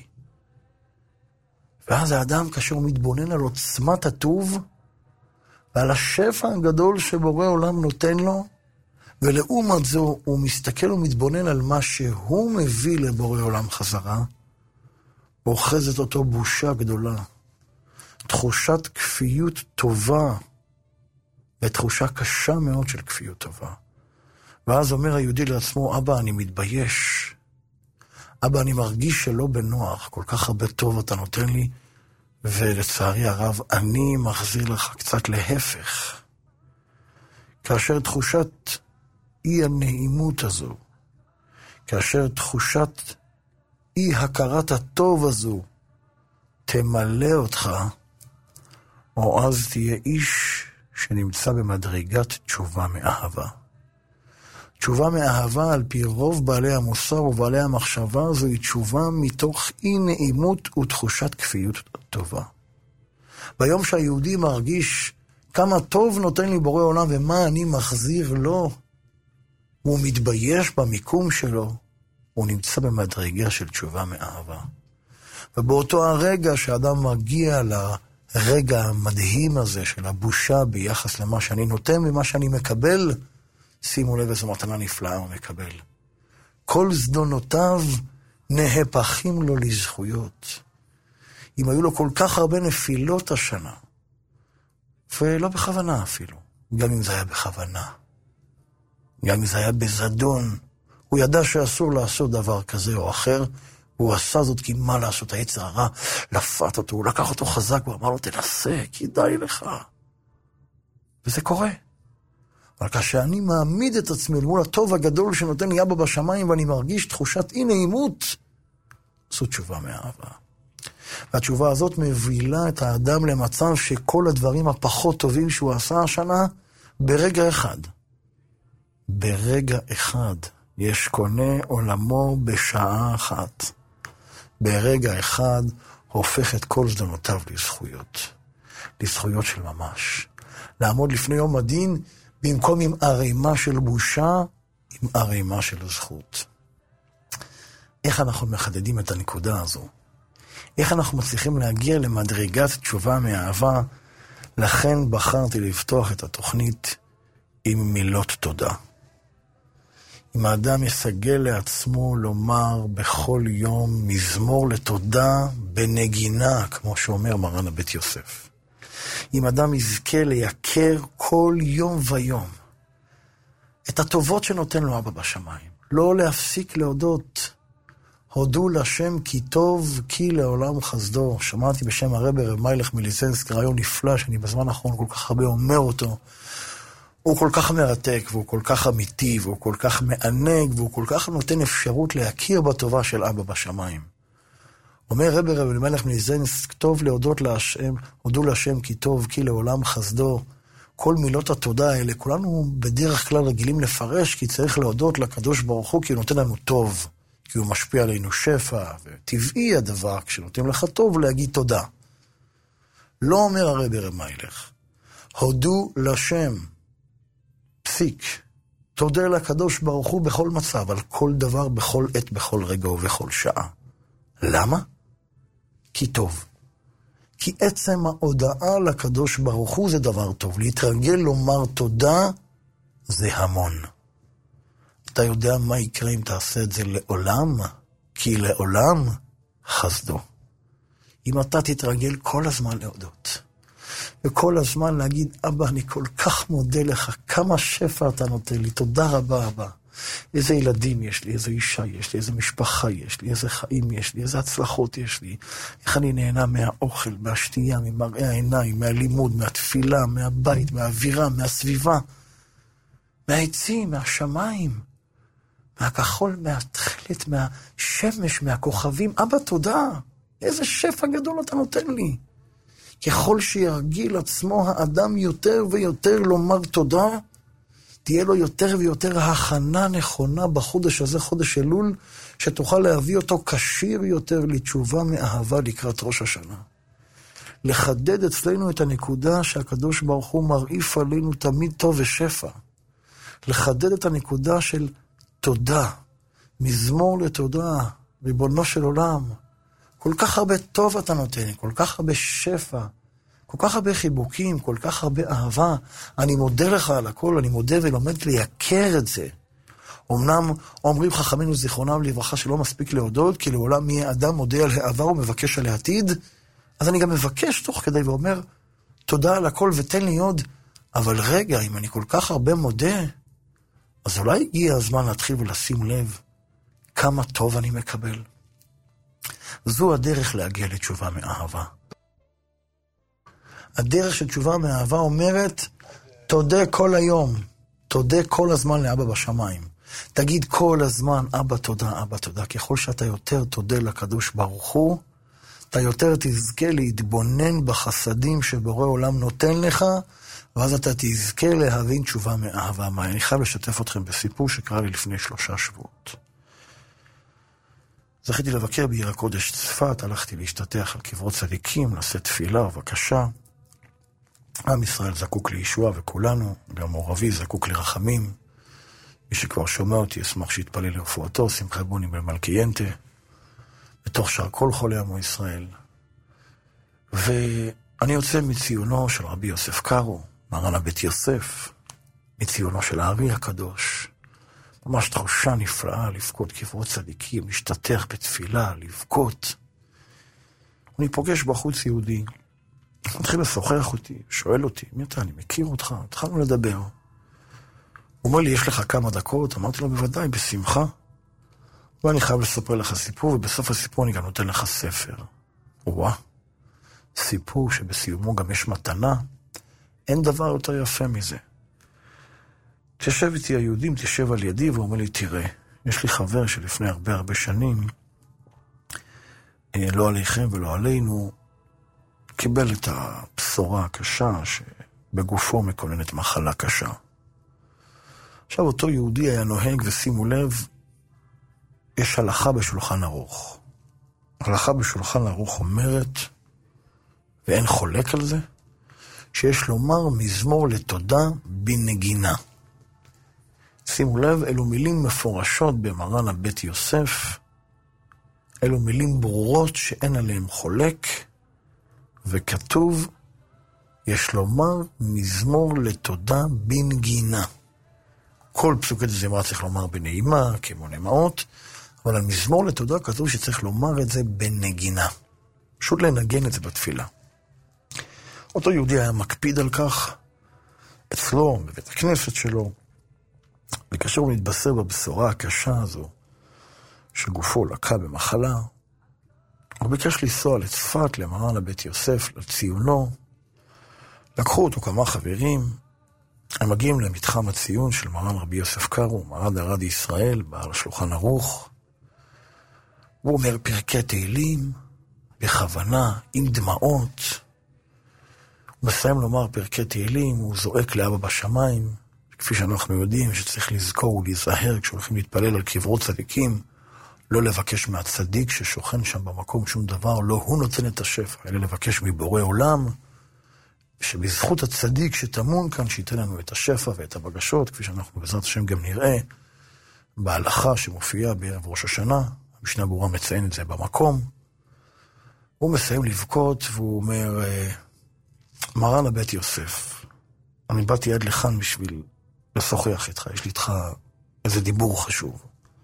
ואז האדם כאשר הוא מתבונן על עוצמת הטוב, ועל השפע הגדול שבורא עולם נותן לו, ולעומת זו הוא מסתכל ומתבונן על מה שהוא מביא לבורא עולם חזרה, אוחזת אותו בושה גדולה, תחושת כפיות טובה, ותחושה קשה מאוד של כפיות טובה. ואז אומר היהודי לעצמו, אבא, אני מתבייש. אבא, אני מרגיש שלא בנוח, כל כך הרבה טוב אתה נותן לי, ולצערי הרב, אני מחזיר לך קצת להפך. כאשר תחושת אי הנעימות הזו, כאשר תחושת אי הכרת הטוב הזו, תמלא אותך, או אז תהיה איש שנמצא במדרגת תשובה מאהבה. תשובה מאהבה על פי רוב בעלי המוסר ובעלי המחשבה, זוהי תשובה מתוך אי נעימות ותחושת כפיות טובה. ביום שהיהודי מרגיש כמה טוב נותן לי בורא עולם ומה אני מחזיר לו, הוא מתבייש במיקום שלו, הוא נמצא במדרגה של תשובה מאהבה. ובאותו הרגע שאדם מגיע לרגע המדהים הזה של הבושה ביחס למה שאני נותן ומה שאני מקבל, שימו לב איזו מתנה נפלאה הוא מקבל. כל זדונותיו נהפכים לו לזכויות. אם היו לו כל כך הרבה נפילות השנה, ולא בכוונה אפילו, גם אם זה היה בכוונה, גם אם זה היה בזדון, הוא ידע שאסור לעשות דבר כזה או אחר, הוא עשה זאת כי מה לעשות, היצר הרע לפת אותו, הוא לקח אותו חזק, הוא אמר לו, תנסה, כדאי לך. וזה קורה. אבל כשאני מעמיד את עצמי מול הטוב הגדול שנותן לי אבא בשמיים, ואני מרגיש תחושת אי נעימות, זו תשובה מאהבה. והתשובה הזאת מובילה את האדם למצב שכל הדברים הפחות טובים שהוא עשה השנה, ברגע אחד, ברגע אחד, יש קונה עולמו בשעה אחת. ברגע אחד הופך את כל זדונותיו לזכויות. לזכויות של ממש. לעמוד לפני יום הדין, במקום עם ערימה של בושה, עם ערימה של זכות. איך אנחנו מחדדים את הנקודה הזו? איך אנחנו מצליחים להגיע למדרגת תשובה מאהבה? לכן בחרתי לפתוח את התוכנית עם מילות תודה. אם האדם יסגל לעצמו לומר בכל יום מזמור לתודה בנגינה, כמו שאומר מרן הבית יוסף. אם אדם יזכה לייקר כל יום ויום את הטובות שנותן לו אבא בשמיים, לא להפסיק להודות, הודו לשם כי טוב כי לעולם חסדו. שמעתי בשם הרב רב מיילך מליזנסק רעיון נפלא שאני בזמן האחרון כל כך הרבה אומר אותו. הוא כל כך מרתק והוא כל כך אמיתי והוא כל כך מענג והוא כל כך נותן אפשרות להכיר בטובה של אבא בשמיים. אומר רב רב מליזנסק מליזנסק, טוב להודות להשם, הודו לשם כי טוב כי לעולם חסדו. כל מילות התודה האלה כולנו בדרך כלל רגילים לפרש כי צריך להודות לקדוש ברוך הוא כי הוא נותן לנו טוב. כי הוא משפיע עלינו שפע, וטבעי הדבר, כשנותנים לך טוב, להגיד תודה. לא אומר הרב רב מיילך, הודו לשם, פסיק, תודה לקדוש ברוך הוא בכל מצב, על כל דבר, בכל עת, בכל רגע ובכל שעה. למה? כי טוב. כי עצם ההודעה לקדוש ברוך הוא זה דבר טוב. להתרגל לומר תודה זה המון. אתה יודע מה יקרה אם תעשה את זה לעולם? כי לעולם חסדו. אם אתה תתרגל כל הזמן להודות, וכל הזמן להגיד, אבא, אני כל כך מודה לך, כמה שפע אתה נותן לי, תודה רבה, אבא. איזה ילדים יש לי, איזה אישה יש לי, איזה משפחה יש לי, איזה חיים יש לי, איזה הצלחות יש לי. איך אני נהנה מהאוכל, מהשתייה, ממראה העיניים, מהלימוד, מהתפילה, מהבית, מהאווירה, מהסביבה, מהעצים, מהשמיים. מהכחול, מהתכלת, מהשמש, מהכוכבים. אבא, תודה. איזה שפע גדול אתה נותן לי. ככל שירגיל עצמו האדם יותר ויותר לומר תודה, תהיה לו יותר ויותר הכנה נכונה בחודש הזה, חודש אלול, שתוכל להביא אותו כשיר יותר לתשובה מאהבה לקראת ראש השנה. לחדד אצלנו את הנקודה שהקדוש ברוך הוא מרעיף עלינו תמיד טוב ושפע. לחדד את הנקודה של תודה, מזמור לתודה, ריבונו של עולם. כל כך הרבה טוב אתה נותן, כל כך הרבה שפע, כל כך הרבה חיבוקים, כל כך הרבה אהבה. אני מודה לך על הכל, אני מודה ולומד לייקר את זה. אמנם אומרים חכמינו זיכרונם לברכה שלא מספיק להודות, כי לעולם יהיה אדם מודה על העבר ומבקש על העתיד. אז אני גם מבקש תוך כדי ואומר, תודה על הכל ותן לי עוד. אבל רגע, אם אני כל כך הרבה מודה, אז אולי הגיע הזמן להתחיל ולשים לב כמה טוב אני מקבל. זו הדרך להגיע לתשובה מאהבה. הדרך של תשובה מאהבה אומרת, תודה כל היום, תודה כל הזמן לאבא בשמיים. תגיד כל הזמן, אבא תודה, אבא תודה. ככל שאתה יותר תודה לקדוש ברוך הוא, אתה יותר תזכה להתבונן בחסדים שבורא עולם נותן לך, ואז אתה תזכה להבין תשובה מאהבה. מה? אני חייב לשתף אתכם בסיפור שקרה לי לפני שלושה שבועות. זכיתי לבקר בעיר הקודש צפת, הלכתי להשתתח על קברות צדיקים, לשאת תפילה ובקשה. עם ישראל זקוק לישוע וכולנו, גם עורבי זקוק לרחמים. מי שכבר שומע אותי ישמח שיתפלל לרפואתו, שמחה בוני במלכיינטה, בתוך שאר כל חולי עמו ישראל. ואני יוצא מציונו של רבי יוסף קארו, מרן הבית יוסף, מציונו של הארי הקדוש. ממש תחושה נפלאה לבכות קברות צדיקים, להשתתח בתפילה, לבכות. אני פוגש בחוץ יהודי, מתחיל לשוחח אותי, שואל אותי, מי אתה? אני מכיר אותך, התחלנו לדבר. הוא אומר לי, יש לך כמה דקות? אמרתי לו, בוודאי, בשמחה. ואני חייב לספר לך סיפור, ובסוף הסיפור אני גם נותן לך ספר. וואה, סיפור שבסיומו גם יש מתנה, אין דבר יותר יפה מזה. תשב איתי היהודים, תשב על ידי, והוא אומר לי, תראה, יש לי חבר שלפני הרבה הרבה שנים, לא עליכם ולא עלינו, קיבל את הבשורה הקשה שבגופו מקוננת מחלה קשה. עכשיו אותו יהודי היה נוהג, ושימו לב, יש הלכה בשולחן ערוך. הלכה בשולחן ערוך אומרת, ואין חולק על זה, שיש לומר מזמור לתודה בנגינה. שימו לב, אלו מילים מפורשות במרן הבית יוסף, אלו מילים ברורות שאין עליהם חולק, וכתוב, יש לומר מזמור לתודה בנגינה. כל פסוקי זמרה צריך לומר בנעימה, כמו נמעות, אבל על מזמור לתודה כתוב שצריך לומר את זה בנגינה. פשוט לנגן את זה בתפילה. אותו יהודי היה מקפיד על כך, אצלו, בבית הכנסת שלו, וכאשר הוא מתבשר בבשורה הקשה הזו, שגופו לקה במחלה, הוא ביקש לנסוע לצפת, למרן הבית יוסף, לציונו. לקחו אותו כמה חברים, הם מגיעים למתחם הציון של מרן רבי יוסף קארו, מרן הרדי ישראל, בעל השולחן ערוך. הוא אומר פרקי תהילים, בכוונה, עם דמעות. הוא מסיים לומר פרקי תהילים, הוא זועק לאבא בשמיים, כפי שאנחנו יודעים שצריך לזכור ולהיזהר כשהולכים להתפלל על קברות צדיקים, לא לבקש מהצדיק ששוכן שם במקום שום דבר, לא הוא נותן את השפע, אלא לבקש מבורא עולם, שבזכות הצדיק שתמון כאן, שייתן לנו את השפע ואת הבקשות, כפי שאנחנו בעזרת השם גם נראה, בהלכה שמופיעה בערב ראש השנה, המשנה ברורה מציין את זה במקום, הוא מסיים לבכות, והוא אומר, מרן הבית יוסף, אני באתי עד לכאן בשביל לשוחח איתך, יש לי איתך איזה דיבור חשוב.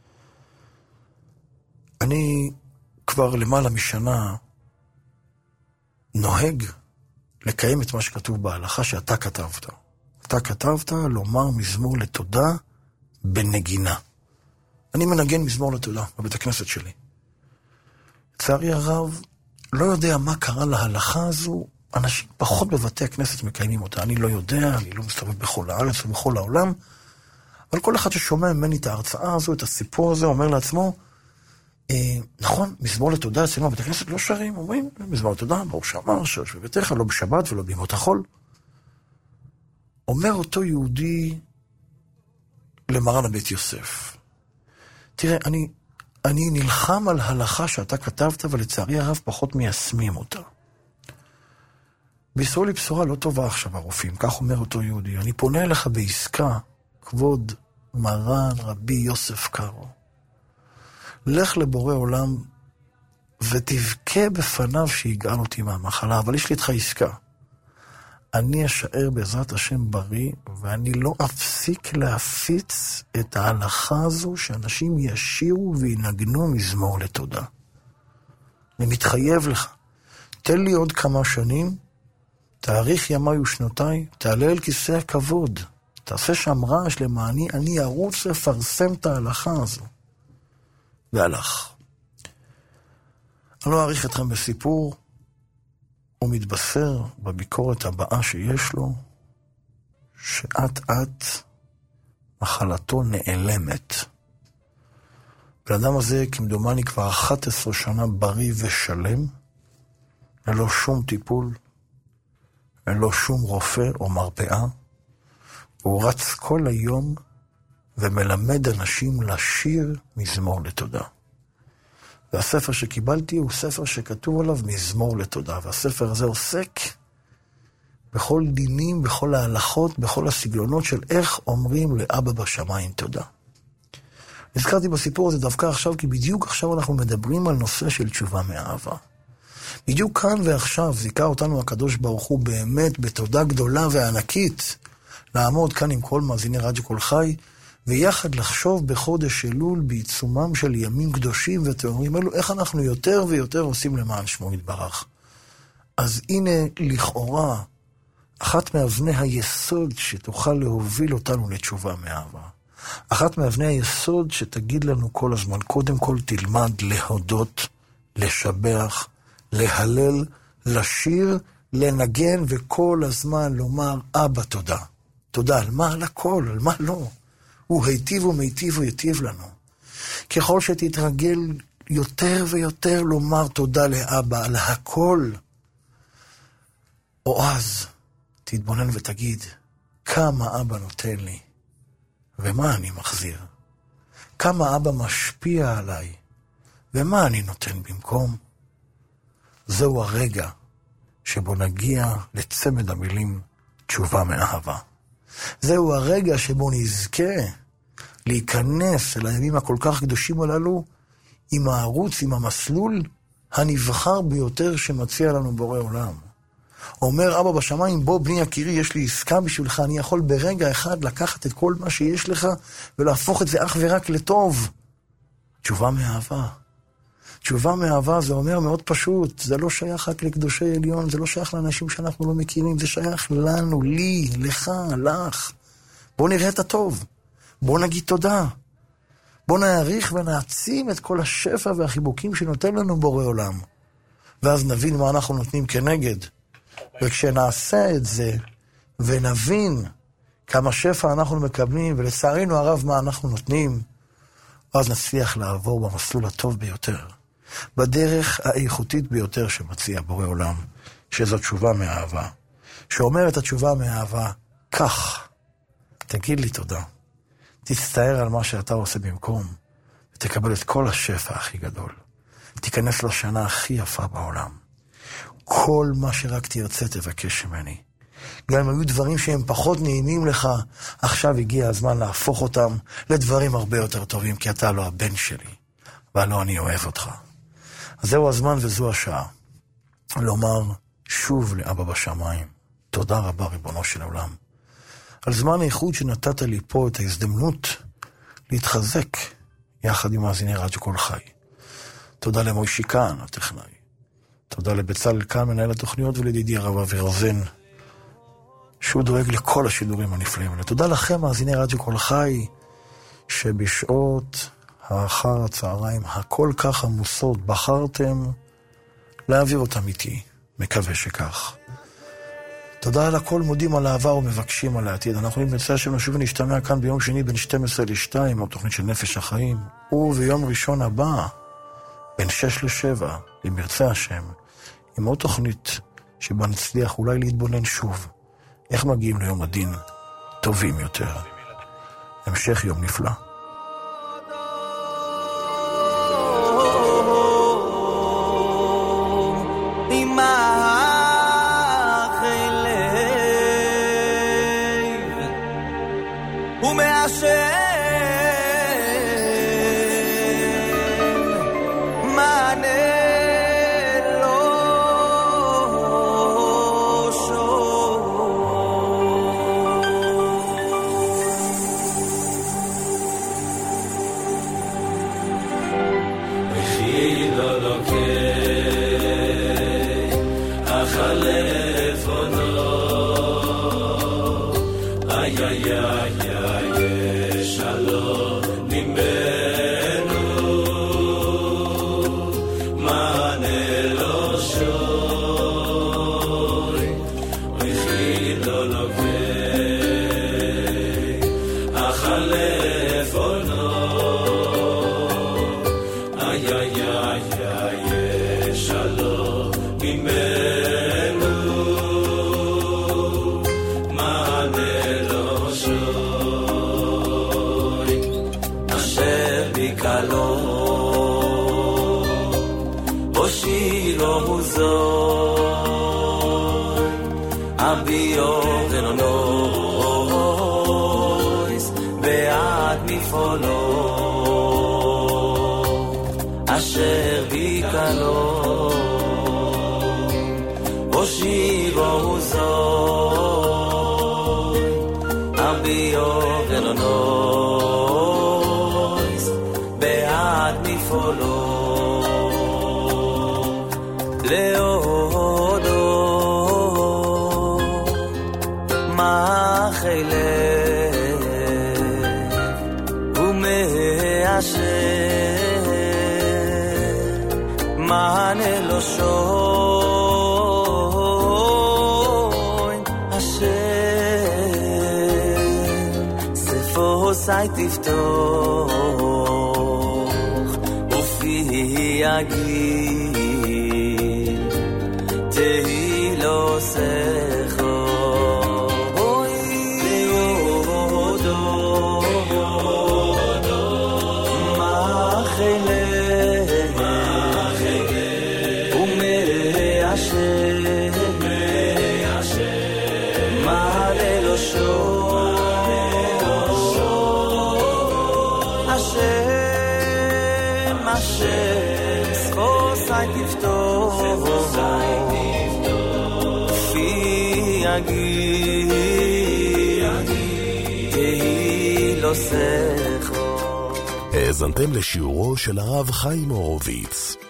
אני כבר למעלה משנה נוהג לקיים את מה שכתוב בהלכה שאתה כתבת. אתה כתבת לומר מזמור לתודה בנגינה. אני מנגן מזמור לתודה בבית הכנסת שלי. לצערי הרב, לא יודע מה קרה להלכה הזו, אנשים פחות בבתי הכנסת מקיימים אותה. אני לא יודע, אני לא מסתובב בכל הארץ ובכל העולם, אבל כל אחד ששומע ממני את ההרצאה הזו, את הסיפור הזה, אומר לעצמו, אה, נכון, מזמור לתודה, אצלנו בבית הכנסת לא שרים, אומרים, מזמור לתודה, ברוך שאמר, שרש בביתך, לא בשבת ולא בימות החול. אומר אותו יהודי למרן הבית יוסף, תראה, אני, אני נלחם על הלכה שאתה כתבת, ולצערי הרב פחות מיישמים אותה. בישראל היא בשורה לא טובה עכשיו הרופאים, כך אומר אותו יהודי. אני פונה אליך בעסקה, כבוד מרן רבי יוסף קארו. לך לבורא עולם ותבכה בפניו שיגאל אותי מהמחלה, אבל יש לי איתך עסקה. אני אשאר בעזרת השם בריא, ואני לא אפסיק להפיץ את ההלכה הזו שאנשים ישירו וינגנו מזמור לתודה. אני מתחייב לך. תן לי עוד כמה שנים, תאריך ימי ושנותיי, תעלה אל כיסא הכבוד, תעשה שם רעש למעני, אני ארוץ לפרסם את ההלכה הזו. והלך. אני לא אעריך אתכם בסיפור, הוא מתבשר בביקורת הבאה שיש לו, שעת עת מחלתו נעלמת. בן הזה כמדומני כבר אחת עשרה שנה בריא ושלם, ללא שום טיפול, ללא שום רופא או מרפאה. הוא רץ כל היום ומלמד אנשים לשיר מזמור לתודה. והספר שקיבלתי הוא ספר שכתוב עליו מזמור לתודה, והספר הזה עוסק בכל דינים, בכל ההלכות, בכל הסגנונות של איך אומרים לאבא בשמיים תודה. נזכרתי בסיפור הזה דווקא עכשיו, כי בדיוק עכשיו אנחנו מדברים על נושא של תשובה מאהבה. בדיוק כאן ועכשיו זיכה אותנו הקדוש ברוך הוא באמת בתודה גדולה וענקית, לעמוד כאן עם כל מאזיני רדיו כל חי, ויחד לחשוב בחודש אלול בעיצומם של ימים קדושים וטהורים אלו, איך אנחנו יותר ויותר עושים למען שמו יתברך. אז הנה לכאורה אחת מאבני היסוד שתוכל להוביל אותנו לתשובה מאהבה. אחת מאבני היסוד שתגיד לנו כל הזמן, קודם כל תלמד להודות, לשבח, להלל, לשיר, לנגן וכל הזמן לומר אבא תודה. תודה, על מה? על הכל, על מה לא. הוא היטיב ומיטיב ויטיב לנו. ככל שתתרגל יותר ויותר לומר תודה לאבא על הכל, או אז תתבונן ותגיד, כמה אבא נותן לי, ומה אני מחזיר? כמה אבא משפיע עליי, ומה אני נותן במקום? זהו הרגע שבו נגיע לצמד המילים תשובה מאהבה. זהו הרגע שבו נזכה להיכנס אל הימים הכל כך קדושים הללו, עם הערוץ, עם המסלול הנבחר ביותר שמציע לנו בורא עולם. אומר אבא בשמיים, בוא בני יקירי, יש לי עסקה בשבילך, אני יכול ברגע אחד לקחת את כל מה שיש לך ולהפוך את זה אך ורק לטוב. תשובה מאהבה. תשובה מאהבה זה אומר מאוד פשוט, זה לא שייך רק לקדושי עליון, זה לא שייך לאנשים שאנחנו לא מכירים, זה שייך לנו, לי, לך, לך. בוא נראה את הטוב, בוא נגיד תודה, בוא נעריך ונעצים את כל השפע והחיבוקים שנותן לנו בורא עולם, ואז נבין מה אנחנו נותנים כנגד. וכשנעשה את זה ונבין כמה שפע אנחנו מקבלים ולצערנו הרב מה אנחנו נותנים, אז נצליח לעבור במסלול הטוב ביותר, בדרך האיכותית ביותר שמציע בורא עולם, שזו תשובה מאהבה, שאומרת התשובה מאהבה, כך, תגיד לי תודה, תצטער על מה שאתה עושה במקום, ותקבל את כל השפע הכי גדול, תיכנס לשנה הכי יפה בעולם, כל מה שרק תרצה תבקש ממני, גם אם היו דברים שהם פחות נעימים לך, עכשיו הגיע הזמן להפוך אותם לדברים הרבה יותר טובים, כי אתה לא הבן שלי, ולא אני אוהב אותך. אז זהו הזמן וזו השעה, לומר שוב לאבא בשמיים, תודה רבה ריבונו של העולם, על זמן האיחוד שנתת לי פה את ההזדמנות להתחזק יחד עם מאזיני רדיו כל חי. תודה למוישי כאן, הטכנאי. תודה לבצלאל כאן, מנהל התוכניות, ולידידי הרב אבי רוזן, שהוא דואג לכל השידורים הנפלאים האלה. תודה לכם, מאזיני רדיו כל חי, שבשעות האחר הצהריים הכל כך עמוסות בחרתם להעביר אותם איתי. מקווה שכך. תודה על הכל, מודים על העבר ומבקשים על העתיד. אנחנו נמצא שנשוב ונשתמע כאן ביום שני בין שתים עשרה לשתיים, או תוכנית של נפש החיים, וביום ראשון הבא, בין שש לשבע, אם ירצה השם, עם עוד תוכנית שבה נצליח אולי להתבונן שוב, איך מגיעים ליום הדין טובים יותר. המשך יום נפלא. מענה לא שוין השם ספו סי תפתוח ופי יגיד תהי לא סכו האזנתם לשיעורו של הרב חיים הורוביץ.